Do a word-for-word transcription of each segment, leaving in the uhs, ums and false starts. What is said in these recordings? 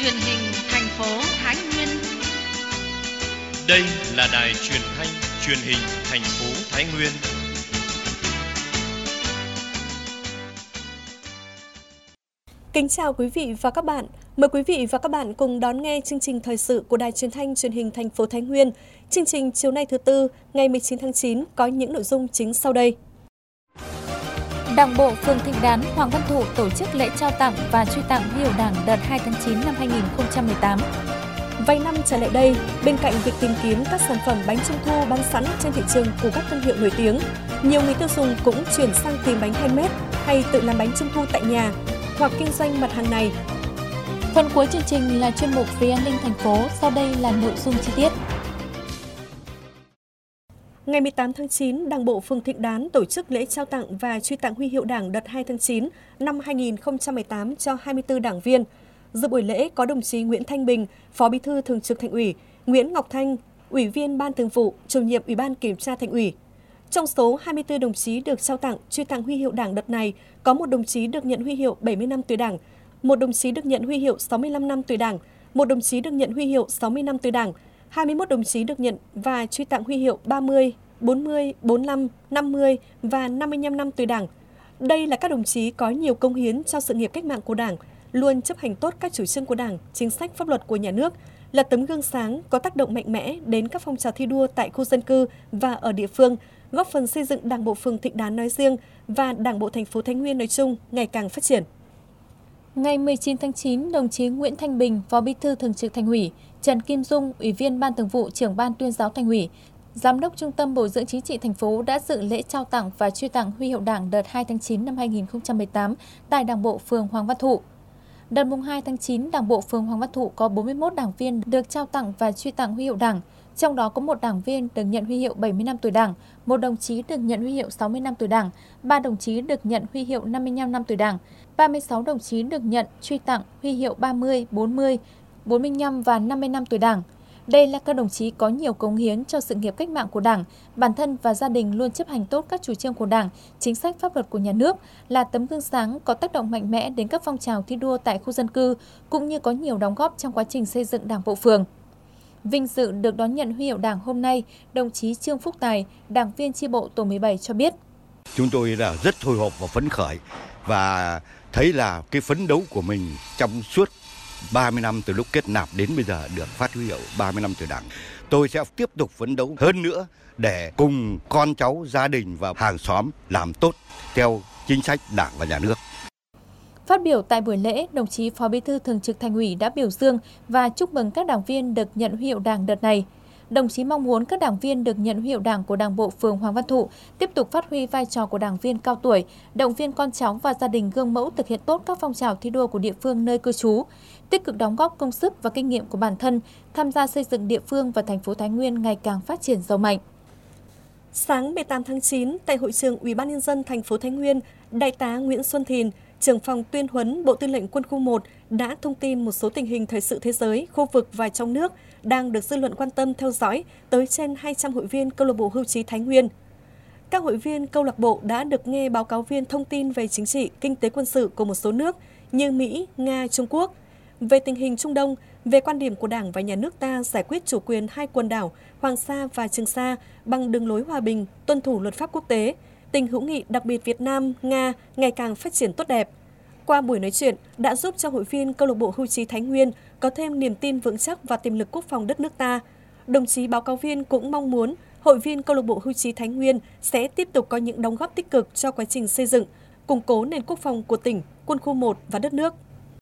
Truyền hình thành phố Thái Nguyên. Đây là đài truyền thanh truyền hình thành phố Thái Nguyên. Kính chào quý vị và các bạn. Mời quý vị và các bạn cùng đón nghe chương trình thời sự của đài truyền thanh truyền hình thành phố Thái Nguyên. Chương trình chiều nay thứ Tư, ngày mười chín tháng chín có những nội dung chính sau đây. Đảng bộ phường Thịnh Đán, Hoàng Văn Thụ tổ chức lễ trao tặng và truy tặng huy hiệu Đảng đợt hai tháng chín năm hai nghìn không trăm mười tám. Vài năm trở lại đây, bên cạnh việc tìm kiếm các sản phẩm bánh trung thu bán sẵn trên thị trường của các thương hiệu nổi tiếng, nhiều người tiêu dùng cũng chuyển sang tìm bánh handmade hay tự làm bánh trung thu tại nhà hoặc kinh doanh mặt hàng này. Phần cuối chương trình là chuyên mục về an ninh thành phố, sau đây là nội dung chi tiết. Ngày mười tám tháng chín, Đảng bộ phường Thịnh Đán tổ chức lễ trao tặng và truy tặng huy hiệu Đảng đợt hai tháng chín năm hai nghìn không trăm mười tám cho hai mươi tư đảng viên. Dự buổi lễ có đồng chí Nguyễn Thanh Bình, Phó Bí thư Thường trực Thành ủy, Nguyễn Ngọc Thanh, Ủy viên Ban Thường vụ, Chủ nhiệm Ủy ban Kiểm tra Thành ủy. Trong số hai mươi tư đồng chí được trao tặng, truy tặng huy hiệu Đảng đợt này, có một đồng chí được nhận huy hiệu bảy mươi năm tuổi Đảng, một đồng chí được nhận huy hiệu sáu mươi lăm năm tuổi Đảng, một đồng chí được nhận huy hiệu sáu mươi năm tuổi Đảng, hai mươi mốt đồng chí được nhận và truy tặng huy hiệu ba mươi, bốn mươi, bốn mươi lăm, năm mươi và năm mươi lăm năm tuổi Đảng. Đây là các đồng chí có nhiều công hiến cho sự nghiệp cách mạng của Đảng, luôn chấp hành tốt các chủ trương của Đảng, chính sách pháp luật của nhà nước, là tấm gương sáng có tác động mạnh mẽ đến các phong trào thi đua tại khu dân cư và ở địa phương, góp phần xây dựng Đảng bộ phường Thịnh Đán nói riêng và Đảng bộ thành phố Thái Nguyên nói chung ngày càng phát triển. Ngày mười chín tháng chín, đồng chí Nguyễn Thanh Bình, Phó Bí thư Thường trực Thành ủy, Trần Kim Dung, Ủy viên Ban Thường vụ, Trưởng ban Tuyên giáo Thành ủy, Giám đốc Trung tâm Bồi dưỡng Chính trị thành phố đã dự lễ trao tặng và truy tặng huy hiệu Đảng đợt hai tháng chín năm hai nghìn không trăm mười tám tại Đảng bộ phường Hoàng Văn Thụ. Đợt mùng hai tháng chín, Đảng bộ phường Hoàng Văn Thụ có bốn mươi mốt đảng viên được trao tặng và truy tặng huy hiệu Đảng, trong đó có một đảng viên được nhận huy hiệu bảy mươi năm tuổi Đảng, một đồng chí được nhận huy hiệu sáu mươi năm tuổi Đảng, ba đồng chí được nhận huy hiệu năm mươi lăm năm tuổi Đảng, ba mươi sáu đồng chí được nhận truy tặng huy hiệu ba mươi, bốn mươi, bốn mươi lăm và năm mươi năm tuổi Đảng. Đây là các đồng chí có nhiều cống hiến cho sự nghiệp cách mạng của Đảng, bản thân và gia đình luôn chấp hành tốt các chủ trương của Đảng, chính sách pháp luật của nhà nước, là tấm gương sáng có tác động mạnh mẽ đến các phong trào thi đua tại khu dân cư, cũng như có nhiều đóng góp trong quá trình xây dựng Đảng bộ phường. Vinh dự được đón nhận huy hiệu Đảng hôm nay, đồng chí Trương Phúc Tài, đảng viên chi bộ tổ mười bảy cho biết. Chúng tôi là rất hồi hộp và phấn khởi và thấy là cái phấn đấu của mình trong suốt ba mươi năm từ lúc kết nạp đến bây giờ được phát huy hiệu ba mươi năm tuổi Đảng. Tôi sẽ tiếp tục phấn đấu hơn nữa để cùng con cháu, gia đình và hàng xóm làm tốt theo chính sách Đảng và nhà nước. Phát biểu tại buổi lễ, đồng chí Phó Bí thư Thường trực Thành ủy đã biểu dương và chúc mừng các đảng viên được nhận huy hiệu Đảng đợt này. Đồng chí mong muốn các đảng viên được nhận huy hiệu Đảng của Đảng bộ phường Hoàng Văn Thụ tiếp tục phát huy vai trò của đảng viên cao tuổi, động viên con cháu và gia đình gương mẫu thực hiện tốt các phong trào thi đua của địa phương nơi cư trú, tích cực đóng góp công sức và kinh nghiệm của bản thân, tham gia xây dựng địa phương và thành phố Thái Nguyên ngày càng phát triển giàu mạnh. Sáng mười tám tháng chín, tại hội trường Ủy ban nhân dân thành phố Thái Nguyên, Đại tá Nguyễn Xuân Thìn, Trưởng phòng tuyên huấn Bộ Tư lệnh Quân khu một đã thông tin một số tình hình thời sự thế giới, khu vực và trong nước đang được dư luận quan tâm theo dõi tới trên hai trăm hội viên câu lạc bộ hưu trí Thái Nguyên. Các hội viên câu lạc bộ đã được nghe báo cáo viên thông tin về chính trị, kinh tế quân sự của một số nước như Mỹ, Nga, Trung Quốc, về tình hình Trung Đông, về quan điểm của Đảng và Nhà nước ta giải quyết chủ quyền hai quần đảo Hoàng Sa và Trường Sa bằng đường lối hòa bình, tuân thủ luật pháp quốc tế, tình hữu nghị đặc biệt Việt Nam, Nga ngày càng phát triển tốt đẹp. Qua buổi nói chuyện đã giúp cho hội viên câu lạc bộ hưu trí Thái Nguyên có thêm niềm tin vững chắc vào tiềm lực quốc phòng đất nước ta. Đồng chí báo cáo viên cũng mong muốn hội viên câu lạc bộ hưu trí Thái Nguyên sẽ tiếp tục có những đóng góp tích cực cho quá trình xây dựng, củng cố nền quốc phòng của tỉnh, quân khu một và đất nước.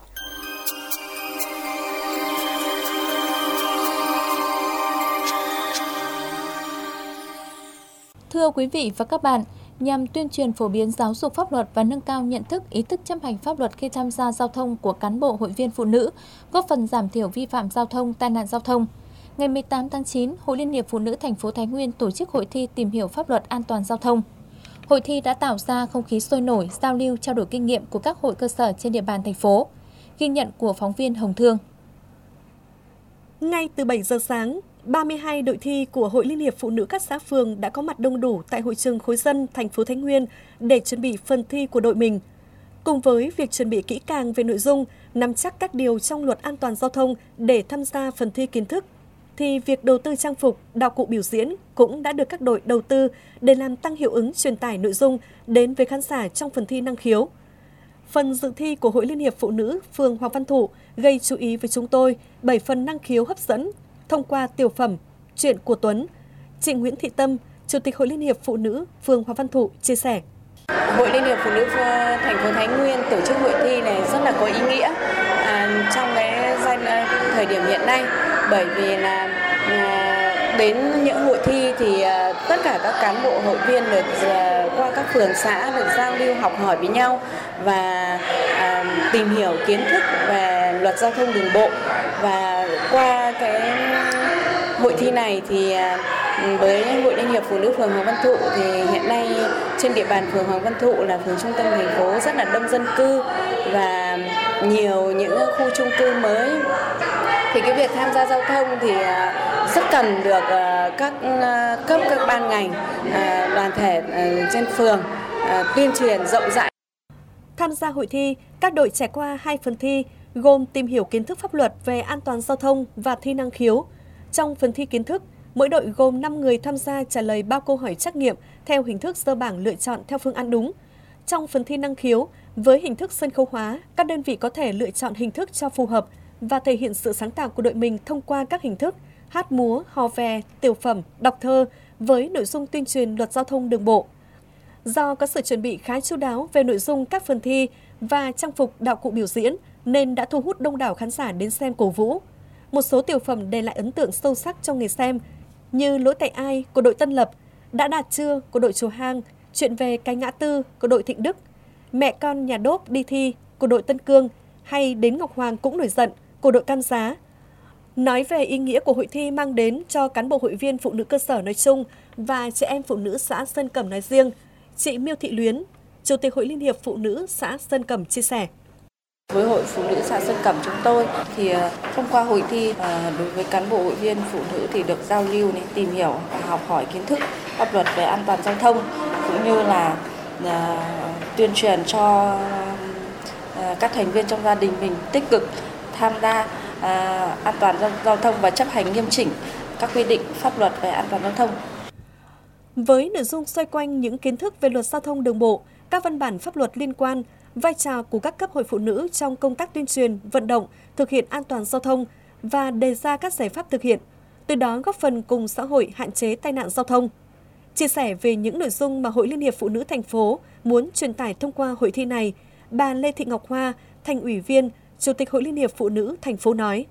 Thưa quý vị và các bạn, nhằm tuyên truyền phổ biến giáo dục pháp luật và nâng cao nhận thức, ý thức chấp hành pháp luật khi tham gia giao thông của cán bộ hội viên phụ nữ, góp phần giảm thiểu vi phạm giao thông, tai nạn giao thông. Ngày mười tám tháng chín, Hội Liên hiệp Phụ nữ thành phố Thái Nguyên tổ chức hội thi tìm hiểu pháp luật an toàn giao thông. Hội thi đã tạo ra không khí sôi nổi, giao lưu, trao đổi kinh nghiệm của các hội cơ sở trên địa bàn thành phố. Ghi nhận của phóng viên Hồng Thương. Ngay từ bảy giờ sáng, ba mươi hai đội thi của Hội Liên hiệp Phụ nữ các xã phường đã có mặt đông đủ tại hội trường khối dân thành phố Thái Nguyên để chuẩn bị phần thi của đội mình. Cùng với việc chuẩn bị kỹ càng về nội dung, nắm chắc các điều trong Luật An toàn giao thông để tham gia phần thi kiến thức, thì việc đầu tư trang phục, đạo cụ biểu diễn cũng đã được các đội đầu tư để làm tăng hiệu ứng truyền tải nội dung đến với khán giả trong phần thi năng khiếu. Phần dự thi của Hội Liên hiệp Phụ nữ phường Hoàng Văn Thụ gây chú ý với chúng tôi bởi phần năng khiếu hấp dẫn thông qua tiểu phẩm Chuyện của Tuấn. Chị Nguyễn Thị Tâm, Chủ tịch Hội Liên hiệp Phụ nữ phường Hoàng Văn Thụ chia sẻ. Hội Liên hiệp Phụ nữ thành phố Thái Nguyên tổ chức hội thi này rất là có ý nghĩa à, trong cái giai thời điểm hiện nay, bởi vì là à, đến những hội thi thì à, tất cả các cán bộ hội viên được à, qua các phường xã được giao lưu học hỏi với nhau và à, tìm hiểu kiến thức về luật giao thông đường bộ. Và qua cái hội thi này thì à, với Hội Liên hiệp Phụ nữ phường Hoàng Văn Thụ thì hiện nay trên địa bàn phường Hoàng Văn Thụ là phường trung tâm thành phố rất là đông dân cư và nhiều những khu chung cư mới. Thì cái việc tham gia giao thông thì rất cần được các cấp, các ban ngành, đoàn thể trên phường tuyên truyền rộng rãi. Tham gia hội thi, các đội trải qua hai phần thi gồm tìm hiểu kiến thức pháp luật về an toàn giao thông và thi năng khiếu. Trong phần thi kiến thức, mỗi đội gồm năm người tham gia trả lời ba câu hỏi trắc nghiệm theo hình thức dơ bảng lựa chọn theo phương án đúng. Trong phần thi năng khiếu, với hình thức sân khấu hóa, các đơn vị có thể lựa chọn hình thức cho phù hợp và thể hiện sự sáng tạo của đội mình thông qua các hình thức hát múa, hò vè, tiểu phẩm, đọc thơ với nội dung tuyên truyền luật giao thông đường bộ. Do có sự chuẩn bị khá chu đáo về nội dung các phần thi và trang phục đạo cụ biểu diễn nên đã thu hút đông đảo khán giả đến xem cổ vũ. Một số tiểu phẩm để lại ấn tượng sâu sắc cho người xem như Lỗi tại ai của đội Tân Lập, Đã đạt chưa của đội Chùa Hang, Chuyện về cái ngã tư của đội Thịnh Đức, Mẹ con nhà đốp đi thi của đội Tân Cương hay Đến Ngọc Hoàng cũng nổi giận của đội Cam Giá. Nói về ý nghĩa của hội thi mang đến cho cán bộ hội viên phụ nữ cơ sở nói chung và chị em phụ nữ xã Sơn Cẩm nói riêng, chị Miêu Thị Luyến, Chủ tịch Hội Liên hiệp Phụ nữ xã Sơn Cẩm chia sẻ. Với Hội Phụ nữ xã Sơn Cẩm chúng tôi thì thông qua hội thi đối với cán bộ hội viên phụ nữ thì được giao lưu, này, tìm hiểu và học hỏi kiến thức pháp luật về an toàn giao thông cũng như là uh, tuyên truyền cho uh, các thành viên trong gia đình mình tích cực tham gia uh, an toàn giao, giao thông và chấp hành nghiêm chỉnh các quy định pháp luật về an toàn giao thông. Với nội dung xoay quanh những kiến thức về luật giao thông đường bộ, các văn bản pháp luật liên quan, vai trò của các cấp hội phụ nữ trong công tác tuyên truyền, vận động, thực hiện an toàn giao thông và đề ra các giải pháp thực hiện, từ đó góp phần cùng xã hội hạn chế tai nạn giao thông. Chia sẻ về những nội dung mà Hội Liên hiệp Phụ nữ thành phố muốn truyền tải thông qua hội thi này, bà Lê Thị Ngọc Hoa, Thành ủy viên, Chủ tịch Hội Liên hiệp Phụ nữ thành phố nói.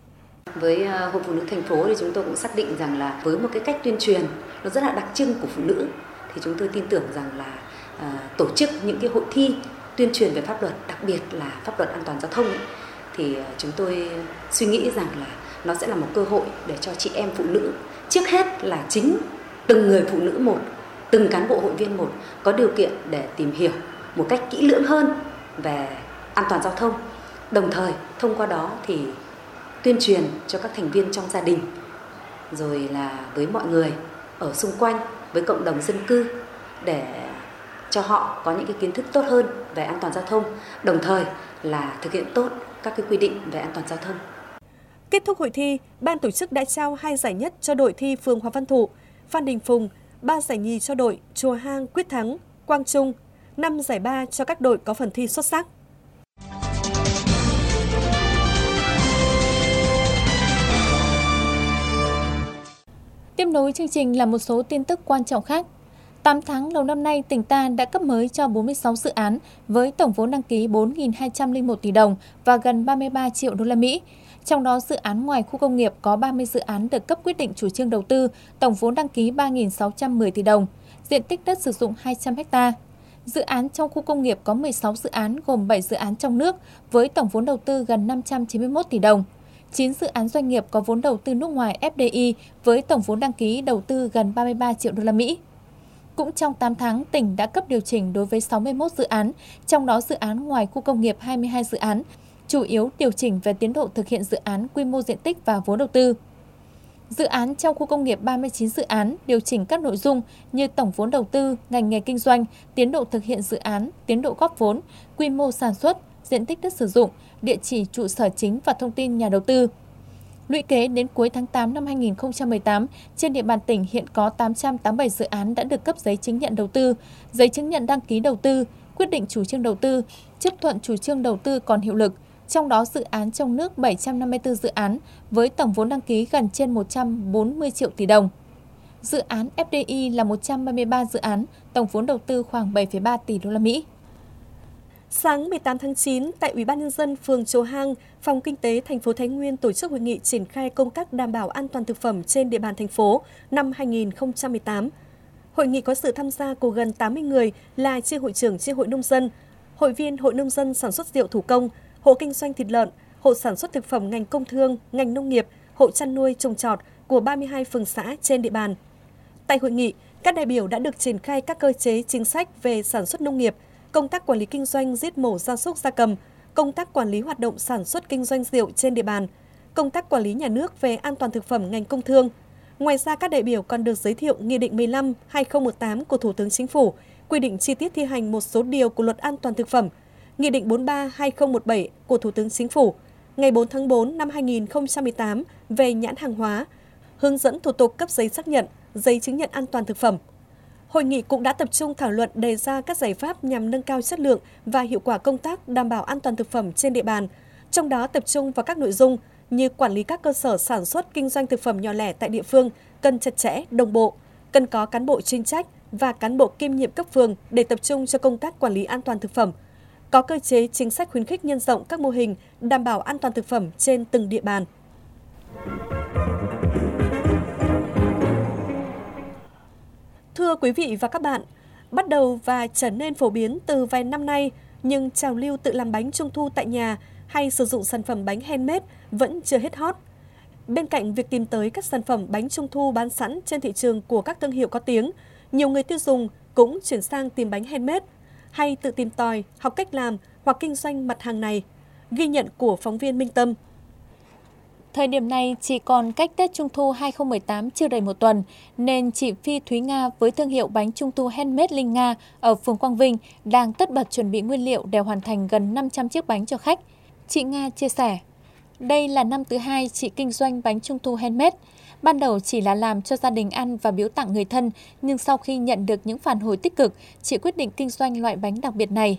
Với Hội Phụ nữ thành phố thì chúng tôi cũng xác định rằng là với một cái cách tuyên truyền nó rất là đặc trưng của phụ nữ thì chúng tôi tin tưởng rằng là à, tổ chức những cái hội thi tuyên truyền về pháp luật, đặc biệt là pháp luật an toàn giao thông ấy, thì chúng tôi suy nghĩ rằng là nó sẽ là một cơ hội để cho chị em phụ nữ, trước hết là chính từng người phụ nữ một, từng cán bộ hội viên một có điều kiện để tìm hiểu một cách kỹ lưỡng hơn về an toàn giao thông. Đồng thời thông qua đó thì tuyên truyền cho các thành viên trong gia đình, rồi là với mọi người ở xung quanh, với cộng đồng dân cư để cho họ có những cái kiến thức tốt hơn về an toàn giao thông, đồng thời là thực hiện tốt các cái quy định về an toàn giao thông. Kết thúc hội thi, ban tổ chức đã trao hai giải nhất cho đội thi phường Hoàng Văn Thụ, Phan Đình Phùng, ba giải nhì cho đội Chùa Hang, Quyết Thắng, Quang Trung, năm giải ba cho các đội có phần thi xuất sắc. Tiếp nối chương trình là một số tin tức quan trọng khác. tám tháng đầu năm nay, tỉnh ta đã cấp mới cho bốn mươi sáu dự án với tổng vốn đăng ký bốn nghìn hai trăm lẻ một tỷ đồng và gần ba mươi ba triệu đô la Mỹ. Trong đó, dự án ngoài khu công nghiệp có ba mươi dự án được cấp quyết định chủ trương đầu tư, tổng vốn đăng ký ba nghìn sáu trăm mười tỷ đồng, diện tích đất sử dụng hai trăm héc ta. Dự án trong khu công nghiệp có mười sáu dự án gồm bảy dự án trong nước với tổng vốn đầu tư gần năm trăm chín mươi mốt tỷ đồng. chín dự án doanh nghiệp có vốn đầu tư nước ngoài ép đê i với tổng vốn đăng ký đầu tư gần ba mươi ba triệu đô la Mỹ. Cũng trong tám tháng, tỉnh đã cấp điều chỉnh đối với sáu mươi mốt dự án, trong đó dự án ngoài khu công nghiệp hai mươi hai dự án, chủ yếu điều chỉnh về tiến độ thực hiện dự án, quy mô diện tích và vốn đầu tư. Dự án trong khu công nghiệp ba mươi chín dự án điều chỉnh các nội dung như tổng vốn đầu tư, ngành nghề kinh doanh, tiến độ thực hiện dự án, tiến độ góp vốn, quy mô sản xuất, diện tích đất sử dụng, địa chỉ trụ sở chính và thông tin nhà đầu tư. Lũy kế đến cuối tháng tám năm hai nghìn không trăm mười tám, trên địa bàn tỉnh hiện có tám trăm tám mươi bảy dự án đã được cấp giấy chứng nhận đầu tư, giấy chứng nhận đăng ký đầu tư, quyết định chủ trương đầu tư, chấp thuận chủ trương đầu tư còn hiệu lực. Trong đó dự án trong nước bảy trăm năm mươi tư dự án với tổng vốn đăng ký gần trên một trăm bốn mươi triệu tỷ đồng. Dự án ép đê i là một trăm ba mươi ba dự án, tổng vốn đầu tư khoảng bảy phẩy ba tỷ đô la Mỹ. Sáng mười tám tháng chín, tại Ủy ban nhân dân phường Chùa Hang, Phòng Kinh tế thành phố Thái Nguyên tổ chức hội nghị triển khai công tác đảm bảo an toàn thực phẩm trên địa bàn thành phố năm hai nghìn không trăm mười tám. Hội nghị có sự tham gia của gần tám mươi người là chi hội trưởng chi hội nông dân, hội viên hội nông dân sản xuất rượu thủ công, hộ kinh doanh thịt lợn, hộ sản xuất thực phẩm ngành công thương, ngành nông nghiệp, hộ chăn nuôi trồng trọt của ba mươi hai phường xã trên địa bàn. Tại hội nghị, các đại biểu đã được triển khai các cơ chế chính sách về sản xuất nông nghiệp, công tác quản lý kinh doanh giết mổ gia súc gia cầm, công tác quản lý hoạt động sản xuất kinh doanh rượu trên địa bàn, công tác quản lý nhà nước về an toàn thực phẩm ngành công thương. Ngoài ra, các đại biểu còn được giới thiệu Nghị định mười lăm trên hai nghìn không trăm mười tám của Thủ tướng Chính phủ, quy định chi tiết thi hành một số điều của Luật An toàn thực phẩm, Nghị định bốn mươi ba trên hai nghìn không trăm mười bảy của Thủ tướng Chính phủ, ngày bốn tháng tư năm hai nghìn không trăm mười tám về nhãn hàng hóa, hướng dẫn thủ tục cấp giấy xác nhận, giấy chứng nhận an toàn thực phẩm. Hội nghị cũng đã tập trung thảo luận đề ra các giải pháp nhằm nâng cao chất lượng và hiệu quả công tác đảm bảo an toàn thực phẩm trên địa bàn, trong đó tập trung vào các nội dung như quản lý các cơ sở sản xuất kinh doanh thực phẩm nhỏ lẻ tại địa phương cần chặt chẽ, đồng bộ, cần có cán bộ chuyên trách và cán bộ kiêm nhiệm cấp phường để tập trung cho công tác quản lý an toàn thực phẩm, có cơ chế chính sách khuyến khích nhân rộng các mô hình đảm bảo an toàn thực phẩm trên từng địa bàn. Thưa quý vị và các bạn, bắt đầu và trở nên phổ biến từ vài năm nay, nhưng trào lưu tự làm bánh trung thu tại nhà hay sử dụng sản phẩm bánh handmade vẫn chưa hết hot. Bên cạnh việc tìm tới các sản phẩm bánh trung thu bán sẵn trên thị trường của các thương hiệu có tiếng, nhiều người tiêu dùng cũng chuyển sang tìm bánh handmade hay tự tìm tòi, học cách làm hoặc kinh doanh mặt hàng này. Ghi nhận của phóng viên Minh Tâm. Thời điểm này chỉ còn cách Tết Trung thu hai nghìn không trăm mười tám chưa đầy một tuần, nên chị Phi Thúy Nga với thương hiệu bánh Trung thu handmade Linh Nga ở phường Quang Vinh đang tất bật chuẩn bị nguyên liệu để hoàn thành gần năm trăm chiếc bánh cho khách. Chị Nga chia sẻ, đây là năm thứ hai chị kinh doanh bánh Trung thu handmade. Ban đầu chỉ là làm cho gia đình ăn và biếu tặng người thân, nhưng sau khi nhận được những phản hồi tích cực, chị quyết định kinh doanh loại bánh đặc biệt này.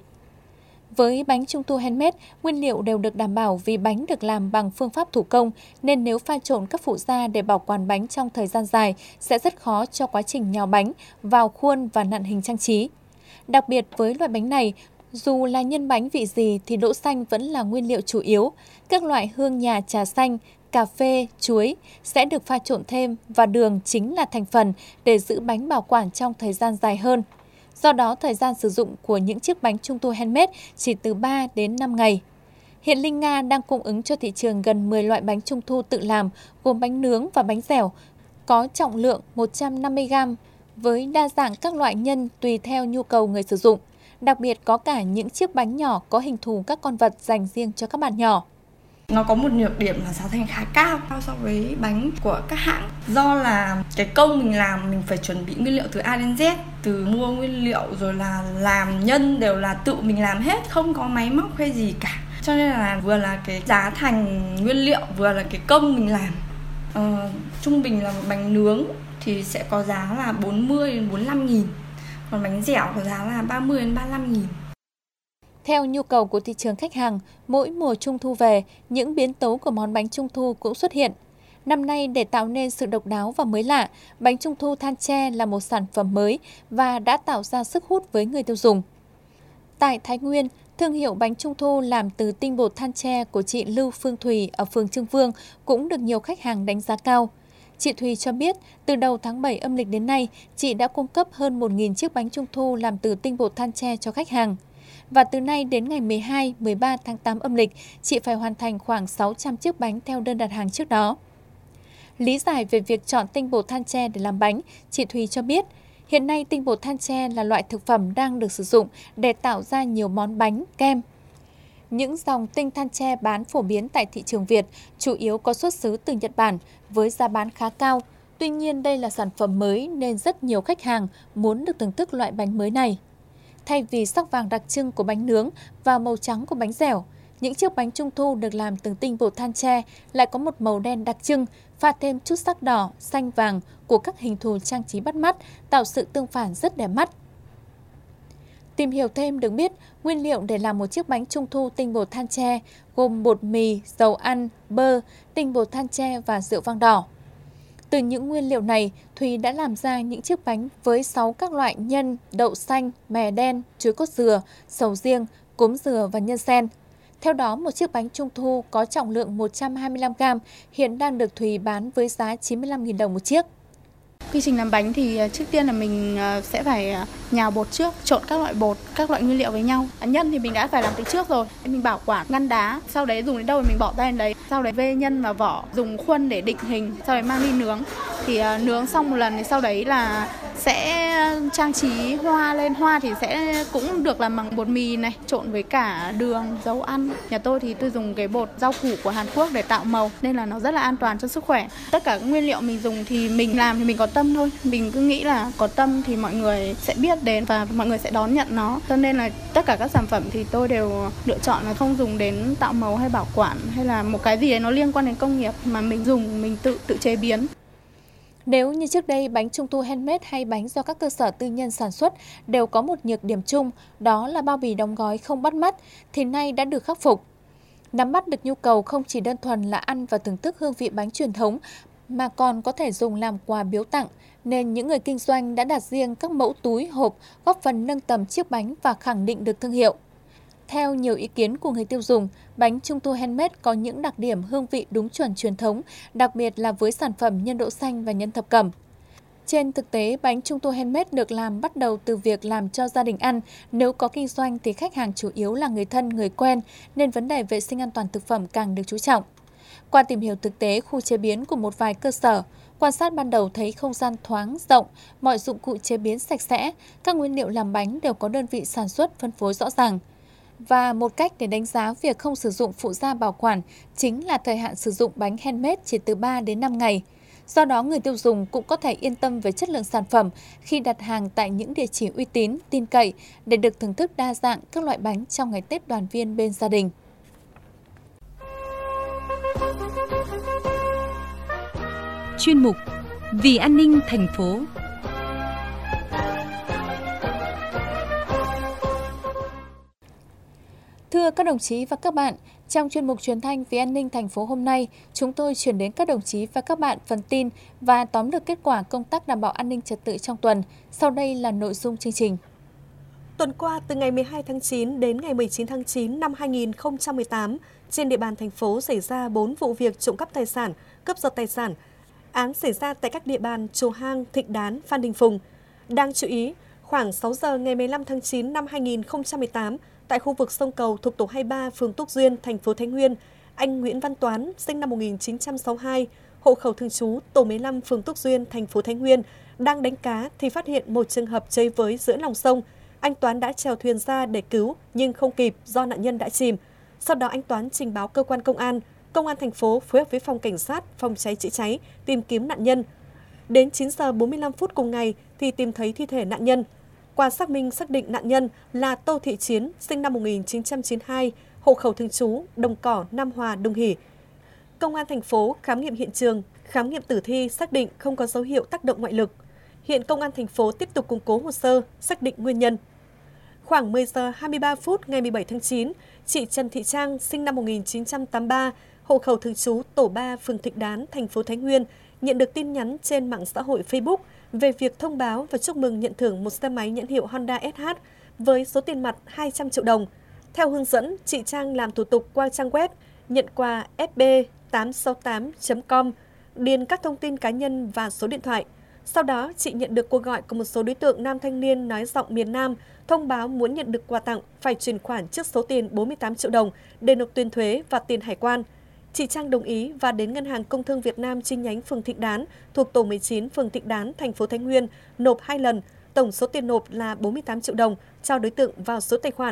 Với bánh Trung thu handmade, nguyên liệu đều được đảm bảo vì bánh được làm bằng phương pháp thủ công, nên nếu pha trộn các phụ gia để bảo quản bánh trong thời gian dài sẽ rất khó cho quá trình nhào bánh, vào khuôn và nặn hình trang trí. Đặc biệt với loại bánh này, dù là nhân bánh vị gì thì đỗ xanh vẫn là nguyên liệu chủ yếu. Các loại hương nhà trà xanh, cà phê, chuối sẽ được pha trộn thêm và đường chính là thành phần để giữ bánh bảo quản trong thời gian dài hơn. Do đó, thời gian sử dụng của những chiếc bánh Trung thu handmade chỉ từ ba đến năm ngày. Hiện Linh Nga đang cung ứng cho thị trường gần mười loại bánh Trung thu tự làm, gồm bánh nướng và bánh dẻo, có trọng lượng một trăm năm mươi gam, với đa dạng các loại nhân tùy theo nhu cầu người sử dụng. Đặc biệt có cả những chiếc bánh nhỏ có hình thù các con vật dành riêng cho các bạn nhỏ. Nó có một nhược điểm là giá thành khá cao so với bánh của các hãng. Do là cái công mình làm mình phải chuẩn bị nguyên liệu từ A đến Z, từ mua nguyên liệu rồi là làm nhân đều là tự mình làm hết, không có máy móc hay gì cả. Cho nên là vừa là cái giá thành nguyên liệu, vừa là cái công mình làm. Ờ, trung bình là một bánh nướng thì sẽ có giá là bốn mươi đến bốn mươi lăm nghìn, còn bánh dẻo có giá là ba mươi đến ba mươi lăm nghìn. Theo nhu cầu của thị trường khách hàng, mỗi mùa Trung thu về, những biến tấu của món bánh Trung thu cũng xuất hiện. Năm nay, để tạo nên sự độc đáo và mới lạ, bánh Trung thu than tre là một sản phẩm mới và đã tạo ra sức hút với người tiêu dùng. Tại Thái Nguyên, thương hiệu bánh Trung thu làm từ tinh bột than tre của chị Lưu Phương Thùy ở phường Trương Vương cũng được nhiều khách hàng đánh giá cao. Chị Thùy cho biết, từ đầu tháng bảy âm lịch đến nay, chị đã cung cấp hơn một nghìn chiếc bánh Trung thu làm từ tinh bột than tre cho khách hàng. Và từ nay đến ngày mười hai, mười ba tháng tám âm lịch, chị phải hoàn thành khoảng sáu trăm chiếc bánh theo đơn đặt hàng trước đó. Lý giải về việc chọn tinh bột than tre để làm bánh, chị Thùy cho biết, hiện nay tinh bột than tre là loại thực phẩm đang được sử dụng để tạo ra nhiều món bánh, kem. Những dòng tinh than tre bán phổ biến tại thị trường Việt chủ yếu có xuất xứ từ Nhật Bản với giá bán khá cao. Tuy nhiên đây là sản phẩm mới nên rất nhiều khách hàng muốn được thưởng thức loại bánh mới này. Thay vì sắc vàng đặc trưng của bánh nướng và màu trắng của bánh dẻo, những chiếc bánh trung thu được làm từ tinh bột than tre lại có một màu đen đặc trưng, pha thêm chút sắc đỏ, xanh vàng của các hình thù trang trí bắt mắt, tạo sự tương phản rất đẹp mắt. Tìm hiểu thêm được biết, nguyên liệu để làm một chiếc bánh trung thu tinh bột than tre gồm bột mì, dầu ăn, bơ, tinh bột than tre và rượu vang đỏ. Từ những nguyên liệu này, Thùy đã làm ra những chiếc bánh với sáu các loại nhân, đậu xanh, mè đen, chuối cốt dừa, sầu riêng, cốm dừa và nhân sen. Theo đó, một chiếc bánh trung thu có trọng lượng một trăm hai mươi lăm gam hiện đang được Thùy bán với giá chín mươi lăm nghìn đồng một chiếc. Quy trình làm bánh thì trước tiên là mình sẽ phải nhào bột trước, trộn các loại bột, các loại nguyên liệu với nhau. Nhân thì mình đã phải làm từ trước rồi, mình bảo quản ngăn đá, sau đấy dùng đến đâu thì mình bỏ ra đến đấy. Sau đấy vê nhân và vỏ, dùng khuôn để định hình, sau đấy mang đi nướng. Thì nướng xong một lần thì sau đấy là sẽ trang trí hoa lên. Hoa thì sẽ cũng được làm bằng bột mì này, trộn với cả đường, dầu ăn. Nhà tôi thì tôi dùng cái bột rau củ của Hàn Quốc để tạo màu nên là nó rất là an toàn cho sức khỏe. Tất cả các nguyên liệu mình dùng thì mình làm thì mình có tâm thôi. Mình cứ nghĩ là có tâm thì mọi người sẽ biết đến và mọi người sẽ đón nhận nó. Cho nên là tất cả các sản phẩm thì tôi đều lựa chọn là không dùng đến tạo màu hay bảo quản hay là một cái gì đấy nó liên quan đến công nghiệp mà mình dùng, mình tự tự chế biến. Nếu như trước đây bánh trung thu handmade hay bánh do các cơ sở tư nhân sản xuất đều có một nhược điểm chung, đó là bao bì đóng gói không bắt mắt, thì nay đã được khắc phục. Nắm bắt được nhu cầu không chỉ đơn thuần là ăn và thưởng thức hương vị bánh truyền thống, mà còn có thể dùng làm quà biếu tặng, nên những người kinh doanh đã đặt riêng các mẫu túi, hộp, góp phần nâng tầm chiếc bánh và khẳng định được thương hiệu. Theo nhiều ý kiến của người tiêu dùng, bánh trung thu handmade có những đặc điểm hương vị đúng chuẩn truyền thống, đặc biệt là với sản phẩm nhân đậu xanh và nhân thập cẩm. Trên thực tế, bánh trung thu handmade được làm bắt đầu từ việc làm cho gia đình ăn. Nếu có kinh doanh thì khách hàng chủ yếu là người thân, người quen, nên vấn đề vệ sinh an toàn thực phẩm càng được chú trọng. Qua tìm hiểu thực tế khu chế biến của một vài cơ sở, quan sát ban đầu thấy không gian thoáng, rộng, mọi dụng cụ chế biến sạch sẽ, các nguyên liệu làm bánh đều có đơn vị sản xuất phân phối rõ ràng. Và một cách để đánh giá việc không sử dụng phụ gia bảo quản chính là thời hạn sử dụng bánh handmade chỉ từ ba đến năm ngày. Do đó, người tiêu dùng cũng có thể yên tâm về chất lượng sản phẩm khi đặt hàng tại những địa chỉ uy tín, tin cậy để được thưởng thức đa dạng các loại bánh trong ngày Tết đoàn viên bên gia đình. Chuyên mục Vì an ninh thành phố. Thưa các đồng chí và các bạn, trong chuyên mục truyền thanh Vì an ninh thành phố hôm nay, chúng tôi chuyển đến các đồng chí và các bạn phần tin và tóm lược kết quả công tác đảm bảo an ninh trật tự trong tuần. Sau đây là nội dung chương trình. Tuần qua, từ ngày mười hai tháng chín đến ngày mười chín tháng chín năm hai nghìn không trăm mười tám, trên địa bàn thành phố xảy ra bốn vụ việc trộm cắp tài sản, cướp giật tài sản. Án xảy ra tại các địa bàn Chùa Hang, Thịnh Đán, Phan Đình Phùng. Đáng chú ý, khoảng sáu giờ ngày mười lăm tháng chín năm hai nghìn không trăm mười tám, tại khu vực sông Cầu thuộc tổ hai mươi ba, phường Túc Duyên, thành phố Thái Nguyên, anh Nguyễn Văn Toán, sinh năm một nghìn chín trăm sáu mươi hai, hộ khẩu thường trú tổ mười lăm, phường Túc Duyên, thành phố Thái Nguyên, đang đánh cá thì phát hiện một trường hợp chơi với giữa lòng sông. Anh Toán đã chèo thuyền ra để cứu nhưng không kịp do nạn nhân đã chìm. Sau đó anh Toán trình báo cơ quan công an. Công an thành phố phối hợp với phòng cảnh sát, phòng cháy chữa cháy tìm kiếm nạn nhân. Đến chín giờ bốn mươi lăm phút cùng ngày thì tìm thấy thi thể nạn nhân. Qua xác minh xác định nạn nhân là Tô Thị Chiến, sinh năm một nghìn chín trăm chín mươi hai, hộ khẩu thường trú Đồng Cỏ, Nam Hòa, Đồng Hỷ. Công an thành phố khám nghiệm hiện trường, khám nghiệm tử thi xác định không có dấu hiệu tác động ngoại lực. Hiện công an thành phố tiếp tục củng cố hồ sơ, xác định nguyên nhân. Khoảng mười giờ hai mươi ba phút ngày mười bảy tháng chín, chị Trần Thị Trang, sinh năm một nghìn chín trăm tám mươi ba, hộ khẩu thường trú tổ ba, phường Thịnh Đán, thành phố Thái Nguyên, nhận được tin nhắn trên mạng xã hội Facebook về việc thông báo và chúc mừng nhận thưởng một xe máy nhãn hiệu Honda ét hát với số tiền mặt hai trăm triệu đồng. Theo hướng dẫn, chị Trang làm thủ tục qua trang web nhận quà f b tám sáu tám chấm com, điền các thông tin cá nhân và số điện thoại. Sau đó, chị nhận được cuộc gọi của một số đối tượng nam thanh niên nói giọng miền Nam, thông báo muốn nhận được quà tặng phải chuyển khoản trước số tiền bốn mươi tám triệu đồng để nộp tiền thuế và tiền hải quan. Chị Trang đồng ý và đến Ngân hàng Công thương Việt Nam chi nhánh phường Thịnh Đán thuộc tổ mười chín, phường Thịnh Đán, thành phố Thái Nguyên nộp hai lần, tổng số tiền nộp là bốn mươi tám triệu đồng cho đối tượng vào số tài khoản.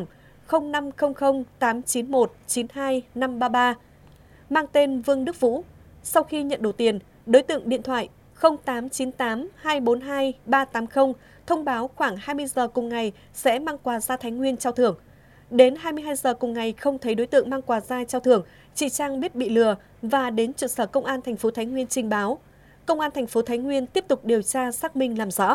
không năm không không tám chín một chín hai năm ba ba, mang tên Vương Đức Vũ. Sau khi nhận đủ tiền, đối tượng điện thoại không tám chín tám hai bốn hai ba tám không thông báo khoảng hai mươi giờ cùng ngày sẽ mang quà ra Thái Nguyên trao thưởng. Đến hai mươi hai giờ cùng ngày không thấy đối tượng mang quà ra trao thưởng, chị Trang biết bị lừa và đến trụ sở công an thành phố Thái Nguyên trình báo. Công an thành phố Thái Nguyên tiếp tục điều tra xác minh làm rõ.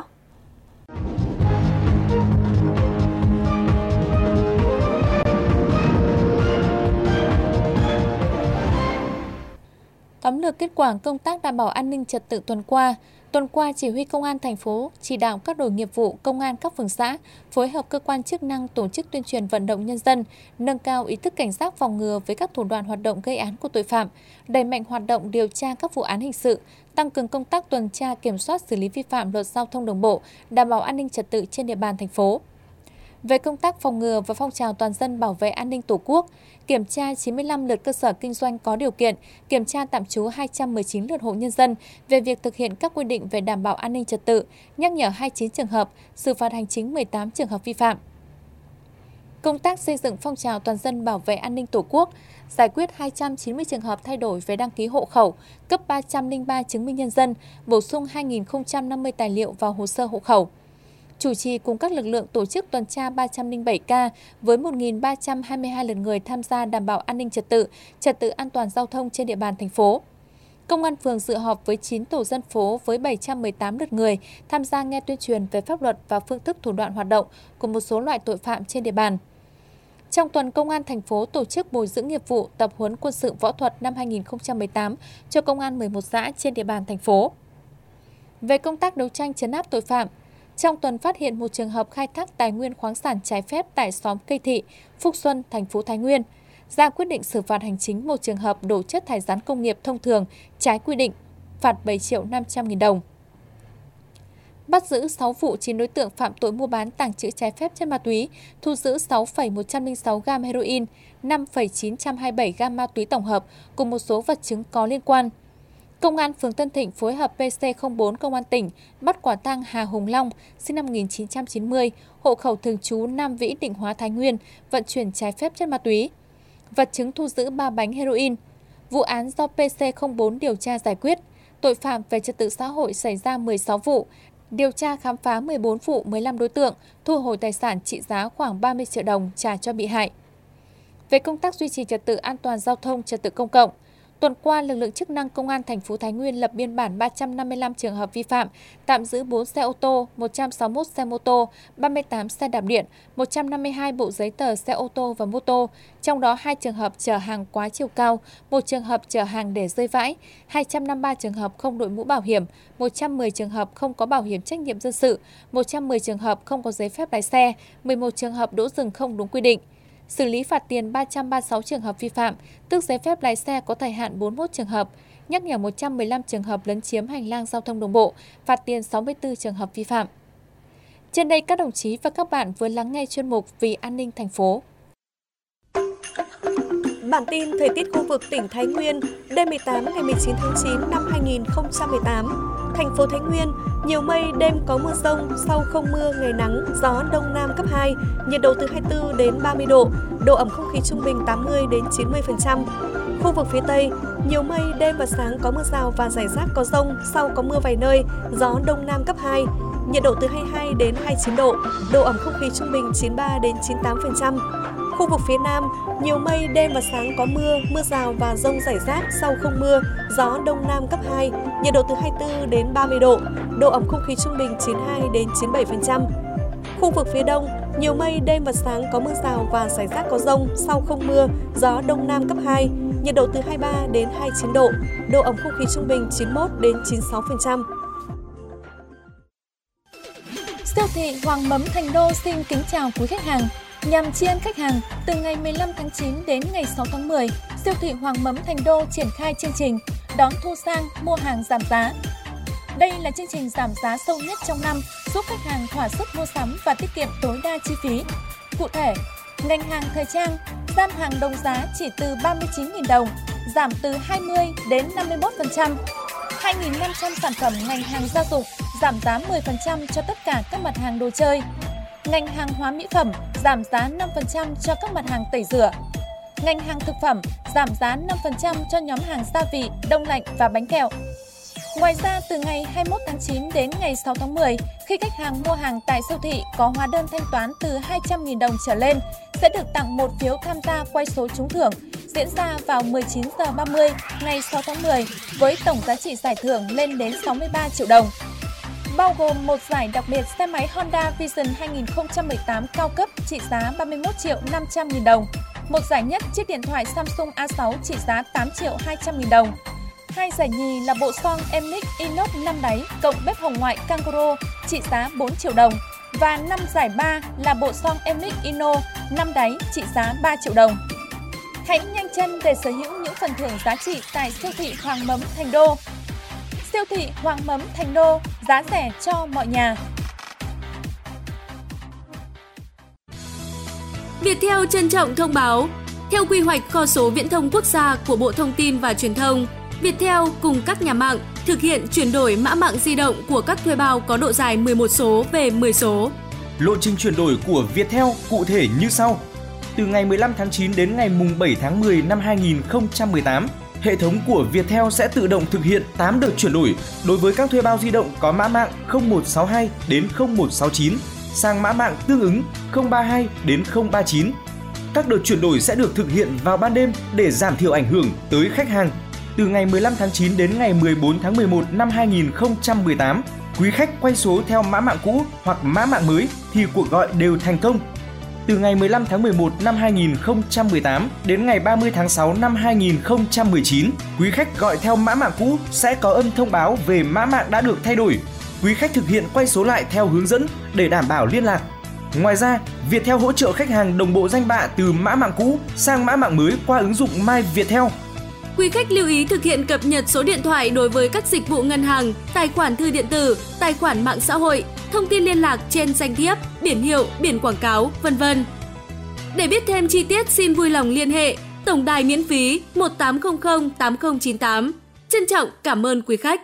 Tóm lược kết quả công tác đảm bảo an ninh trật tự tuần qua. Tuần qua, Chỉ huy Công an thành phố chỉ đạo các đội nghiệp vụ Công an các phường xã phối hợp cơ quan chức năng tổ chức tuyên truyền vận động nhân dân, nâng cao ý thức cảnh giác phòng ngừa với các thủ đoạn hoạt động gây án của tội phạm, đẩy mạnh hoạt động điều tra các vụ án hình sự, tăng cường công tác tuần tra kiểm soát xử lý vi phạm luật giao thông đường bộ, đảm bảo an ninh trật tự trên địa bàn thành phố. Về công tác phòng ngừa và phong trào toàn dân bảo vệ an ninh Tổ quốc, kiểm tra chín mươi lăm lượt cơ sở kinh doanh có điều kiện, kiểm tra tạm trú hai trăm mười chín lượt hộ nhân dân về việc thực hiện các quy định về đảm bảo an ninh trật tự, nhắc nhở hai mươi chín trường hợp, xử phạt hành chính mười tám trường hợp vi phạm. Công tác xây dựng phong trào toàn dân bảo vệ an ninh Tổ quốc, giải quyết hai trăm chín mươi trường hợp thay đổi về đăng ký hộ khẩu, cấp ba trăm lẻ ba chứng minh nhân dân, bổ sung hai nghìn không trăm năm mươi tài liệu vào hồ sơ hộ khẩu. Chủ trì cùng các lực lượng tổ chức tuần tra ba trăm lẻ bảy ca với một nghìn ba trăm hai mươi hai lượt người tham gia đảm bảo an ninh trật tự, trật tự an toàn giao thông trên địa bàn thành phố. Công an phường dự họp với chín tổ dân phố với bảy trăm mười tám lượt người tham gia nghe tuyên truyền về pháp luật và phương thức thủ đoạn hoạt động của một số loại tội phạm trên địa bàn. Trong tuần, Công an thành phố tổ chức bồi dưỡng nghiệp vụ tập huấn quân sự võ thuật năm hai nghìn không trăm mười tám cho công an mười một xã trên địa bàn thành phố. Về công tác đấu tranh trấn áp tội phạm, trong tuần phát hiện một trường hợp khai thác tài nguyên khoáng sản trái phép tại xóm Cây Thị, Phúc Xuân, thành phố Thái Nguyên, ra quyết định xử phạt hành chính một trường hợp đổ chất thải rắn công nghiệp thông thường trái quy định, phạt bảy triệu năm trăm nghìn đồng. Bắt giữ sáu vụ chín đối tượng phạm tội mua bán tàng trữ trái phép chất ma túy, thu giữ sáu phẩy một trăm lẻ sáu gam heroin, năm phẩy chín trăm hai mươi bảy gam ma túy tổng hợp cùng một số vật chứng có liên quan. Công an phường Tân Thịnh phối hợp pê xê không bốn Công an tỉnh bắt quả tang Hà Hùng Long, sinh năm một nghìn chín trăm chín mươi, hộ khẩu thường trú Nam Vĩ, Định Hóa, Thái Nguyên, vận chuyển trái phép chất ma túy. Vật chứng thu giữ ba bánh heroin. Vụ án do pê xê không bốn điều tra giải quyết. Tội phạm về trật tự xã hội xảy ra mười sáu vụ, điều tra khám phá mười bốn vụ, mười lăm đối tượng, thu hồi tài sản trị giá khoảng ba mươi triệu đồng trả cho bị hại. Về công tác duy trì trật tự an toàn giao thông, trật tự công cộng, tuần qua, lực lượng chức năng Công an thành phố Thái Nguyên lập biên bản ba trăm năm mươi lăm trường hợp vi phạm, tạm giữ bốn xe ô tô, một trăm sáu mươi mốt xe mô tô, ba mươi tám xe đạp điện, một trăm năm mươi hai bộ giấy tờ xe ô tô và mô tô, trong đó hai trường hợp chở hàng quá chiều cao, một trường hợp chở hàng để rơi vãi, hai trăm năm mươi ba trường hợp không đội mũ bảo hiểm, một trăm mười trường hợp không có bảo hiểm trách nhiệm dân sự, một trăm mười trường hợp không có giấy phép lái xe, mười một trường hợp đỗ dừng không đúng quy định. Xử lý phạt tiền ba trăm ba mươi sáu trường hợp vi phạm, tước giấy phép lái xe có thời hạn bốn mươi mốt trường hợp, nhắc nhở một trăm mười lăm trường hợp lấn chiếm hành lang giao thông đường bộ, phạt tiền sáu mươi tư trường hợp vi phạm. Trên đây, các đồng chí và các bạn vừa lắng nghe chuyên mục Vì an ninh thành phố. Bản tin thời tiết khu vực tỉnh Thái Nguyên đêm mười tám ngày mười chín tháng chín năm hai nghìn không trăm mười tám. Thành phố Thái Nguyên, nhiều mây, đêm có mưa rông, sau không mưa, ngày nắng, gió đông nam cấp hai, nhiệt độ từ hai mươi tư đến ba mươi độ, độ ẩm không khí trung bình tám mươi đến chín mươi phần trăm. Khu vực phía Tây, nhiều mây, đêm và sáng có mưa rào và rải rác có dông, sau có mưa vài nơi, gió đông nam cấp hai, nhiệt độ từ hai mươi hai đến hai mươi chín độ, độ ẩm không khí trung bình chín mươi ba đến chín mươi tám phần trăm. Khu vực phía Nam, nhiều mây, đêm và sáng có mưa, mưa rào và dông rải rác, sau không mưa, gió đông nam cấp hai, nhiệt độ từ hai mươi tư đến ba mươi độ, độ ẩm không khí trung bình chín mươi hai đến chín mươi bảy phần trăm. Khu vực phía Đông, nhiều mây, đêm và sáng có mưa rào và rải rác có dông, sau không mưa, gió đông nam cấp hai, nhiệt độ từ hai mươi ba đến hai mươi chín độ, độ ẩm không khí trung bình chín mươi mốt đến chín mươi sáu phần trăm. Siêu thị Hoàng Mấm Thành Đô xin kính chào quý khách hàng. Nhằm tri ân khách hàng, từ ngày mười lăm tháng chín đến ngày sáu tháng mười, siêu thị Hoàng Mấm Thành Đô triển khai chương trình đón thu sang mua hàng giảm giá. Đây là chương trình giảm giá sâu nhất trong năm, giúp khách hàng thỏa sức mua sắm và tiết kiệm tối đa chi phí. Cụ thể, ngành hàng thời trang, gian hàng đồng giá chỉ từ ba mươi chín nghìn đồng, giảm từ hai mươi đến năm mươi mốt phần trăm. hai nghìn năm trăm sản phẩm ngành hàng gia dụng, giảm giá mười phần trăm cho tất cả các mặt hàng đồ chơi. Ngành hàng hóa mỹ phẩm giảm giá năm phần trăm cho các mặt hàng tẩy rửa. Ngành hàng thực phẩm giảm giá năm phần trăm cho nhóm hàng gia vị, đông lạnh và bánh kẹo. Ngoài ra, từ ngày hai mươi mốt tháng chín đến ngày sáu tháng mười, khi khách hàng mua hàng tại siêu thị có hóa đơn thanh toán từ hai trăm nghìn đồng trở lên, sẽ được tặng một phiếu tham gia quay số trúng thưởng, diễn ra vào mười chín giờ ba mươi ngày sáu tháng mười, với tổng giá trị giải thưởng lên đến sáu mươi ba triệu đồng. Bao gồm một giải đặc biệt xe máy Honda Vision hai không một tám cao cấp trị giá ba mươi mốt triệu năm trăm nghìn đồng, một giải nhất chiếc điện thoại Samsung A sáu trị giá tám triệu hai trăm nghìn đồng. Hai giải nhì là bộ xoong Emic Inox năm đáy cộng bếp hồng ngoại Kangaroo trị giá bốn triệu đồng và năm giải ba là bộ xoong Emic Ino năm đáy trị giá ba triệu đồng. Hãy nhanh chân để sở hữu những phần thưởng giá trị tại siêu thị Hoàng Mấm Thành Đô. Siêu thị Hoàng Mấm Thành Đô, giá rẻ cho mọi nhà. Viettel trân trọng thông báo, theo quy hoạch kho số viễn thông quốc gia của Bộ Thông tin và Truyền thông, Viettel cùng các nhà mạng thực hiện chuyển đổi mã mạng di động của các thuê bao có độ dài mười một số về mười số. Lộ trình chuyển đổi của Viettel cụ thể như sau. Từ ngày mười lăm tháng chín đến ngày bảy tháng mười năm hai nghìn không trăm mười tám, hệ thống của Viettel sẽ tự động thực hiện tám đợt chuyển đổi đối với các thuê bao di động có mã mạng không một sáu hai đến không một sáu chín sang mã mạng tương ứng không ba hai đến không ba chín. Các đợt chuyển đổi sẽ được thực hiện vào ban đêm để giảm thiểu ảnh hưởng tới khách hàng. Từ ngày mười lăm tháng chín đến ngày mười bốn tháng mười một năm hai nghìn không trăm mười tám, quý khách quay số theo mã mạng cũ hoặc mã mạng mới thì cuộc gọi đều thành công. Từ ngày mười lăm tháng mười một năm hai nghìn không trăm mười tám đến ngày ba mươi tháng sáu năm hai nghìn không trăm mười chín, quý khách gọi theo mã mạng cũ sẽ có âm thông báo về mã mạng đã được thay đổi. Quý khách thực hiện quay số lại theo hướng dẫn để đảm bảo liên lạc. Ngoài ra, Viettel hỗ trợ khách hàng đồng bộ danh bạ từ mã mạng cũ sang mã mạng mới qua ứng dụng My Viettel. Quý khách lưu ý thực hiện cập nhật số điện thoại đối với các dịch vụ ngân hàng, tài khoản thư điện tử, tài khoản mạng xã hội, thông tin liên lạc trên danh thiếp, biển hiệu, biển quảng cáo, vân vân. Để biết thêm chi tiết, xin vui lòng liên hệ tổng đài miễn phí một tám không không tám không chín tám. Trân trọng cảm ơn quý khách.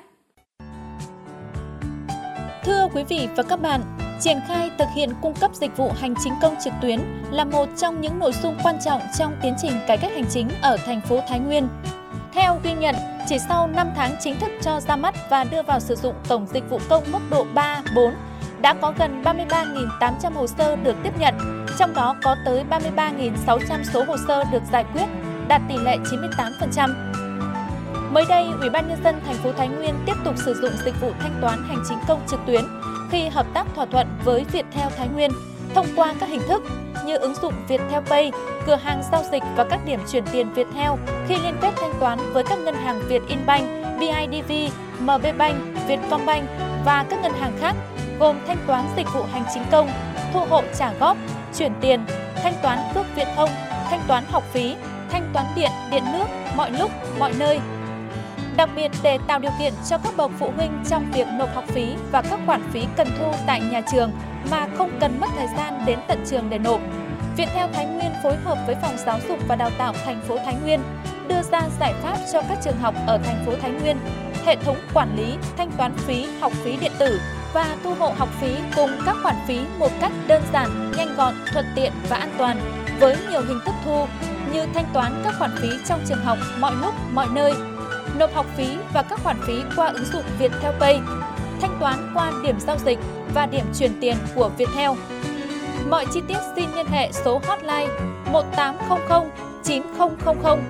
Thưa quý vị và các bạn, triển khai thực hiện cung cấp dịch vụ hành chính công trực tuyến là một trong những nội dung quan trọng trong tiến trình cải cách hành chính ở thành phố Thái Nguyên. Theo ghi nhận, chỉ sau năm tháng chính thức cho ra mắt và đưa vào sử dụng cổng dịch vụ công mức độ ba, bốn, đã có gần ba mươi ba nghìn tám trăm hồ sơ được tiếp nhận, trong đó có tới ba mươi ba nghìn sáu trăm số hồ sơ được giải quyết, đạt tỷ lệ chín mươi tám phần trăm. Mới đây, Ủy ban Nhân dân thành phố Thái Nguyên tiếp tục sử dụng dịch vụ thanh toán hành chính công trực tuyến khi hợp tác thỏa thuận với Viettel Thái Nguyên thông qua các hình thức như ứng dụng Viettel Pay, cửa hàng giao dịch và các điểm chuyển tiền Viettel khi liên kết thanh toán với các ngân hàng Vietinbank, bê i đê vê, em bê Bank, Vietcombank và các ngân hàng khác, gồm thanh toán dịch vụ hành chính công, thu hộ trả góp, chuyển tiền, thanh toán cước Viễn thông, thanh toán học phí, thanh toán điện, điện nước mọi lúc, mọi nơi. Đặc biệt để tạo điều kiện cho các bậc phụ huynh trong việc nộp học phí và các khoản phí cần thu tại nhà trường mà không cần mất thời gian đến tận trường để nộp, Viettel Thái Nguyên phối hợp với Phòng Giáo dục và Đào tạo thành phố Thái Nguyên đưa ra giải pháp cho các trường học ở thành phố Thái Nguyên, hệ thống quản lý, thanh toán phí, học phí điện tử và thu hộ học phí cùng các khoản phí một cách đơn giản, nhanh gọn, thuận tiện và an toàn với nhiều hình thức thu như thanh toán các khoản phí trong trường học mọi lúc, mọi nơi, nộp học phí và các khoản phí qua ứng dụng Viettel Pay, thanh toán qua điểm giao dịch và điểm chuyển tiền của Viettel. Mọi chi tiết xin liên hệ số hotline một tám không không chín không không không.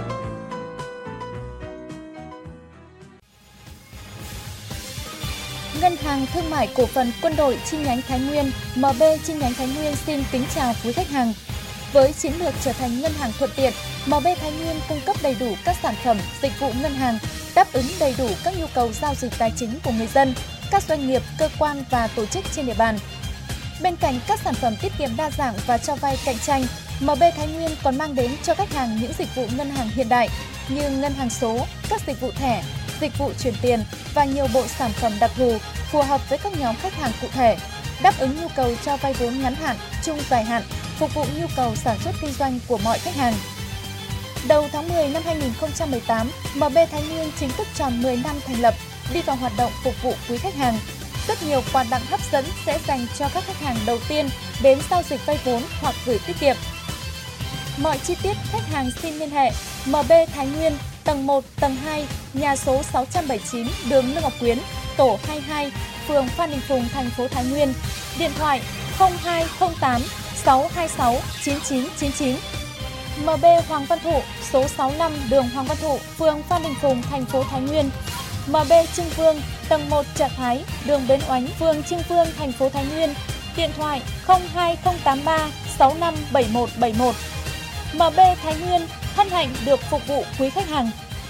Ngân hàng Thương mại Cổ phần Quân đội chi nhánh Thái Nguyên, em bê chi nhánh Thái Nguyên xin kính chào quý khách hàng. Với chiến lược trở thành ngân hàng thuận tiện, em bê Thái Nguyên cung cấp đầy đủ các sản phẩm, dịch vụ ngân hàng, đáp ứng đầy đủ các nhu cầu giao dịch tài chính của người dân, các doanh nghiệp, cơ quan và tổ chức trên địa bàn. Bên cạnh các sản phẩm tiết kiệm đa dạng và cho vay cạnh tranh, em bê Thái Nguyên còn mang đến cho khách hàng những dịch vụ ngân hàng hiện đại như ngân hàng số, các dịch vụ thẻ, dịch vụ chuyển tiền và nhiều bộ sản phẩm đặc thù phù hợp với các nhóm khách hàng cụ thể, đáp ứng nhu cầu cho vay vốn ngắn hạn, trung dài hạn, phục vụ nhu cầu sản xuất kinh doanh của mọi khách hàng. Đầu tháng mười năm hai nghìn không trăm mười tám, em bê Thái Nguyên chính thức tròn mười năm thành lập, đi vào hoạt động phục vụ quý khách hàng. Rất nhiều quà tặng hấp dẫn sẽ dành cho các khách hàng đầu tiên đến giao dịch vay vốn hoặc gửi tiết kiệm. Mọi chi tiết khách hàng xin liên hệ em bê Thái Nguyên, tầng một, tầng hai, nhà số sáu trăm bảy mươi chín, đường Lương Ngọc Quyến, tổ hai mươi hai, phường Phan Đình Phùng, thành phố Thái Nguyên. Điện thoại không hai không tám sáu hai sáu chín chín chín chín. em bê Hoàng Văn Thụ, số sáu mươi lăm, đường Hoàng Văn Thụ, phường Phan Đình Phùng, thành phố Thái Nguyên. em bê Trưng Vương, tầng một, Trà Thái, đường Bến Oánh, phường Trưng Vương, thành phố Thái Nguyên. Điện thoại không hai không tám ba sáu năm bảy một bảy một. em bê Thái Nguyên hân hạnh được phục vụ quý khách hàng.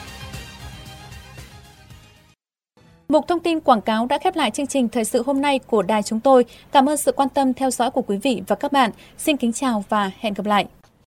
Mục thông tin quảng cáo đã khép lại chương trình thời sự hôm nay của đài chúng tôi. Cảm ơn sự quan tâm theo dõi của quý vị và các bạn. Xin kính chào và hẹn gặp lại.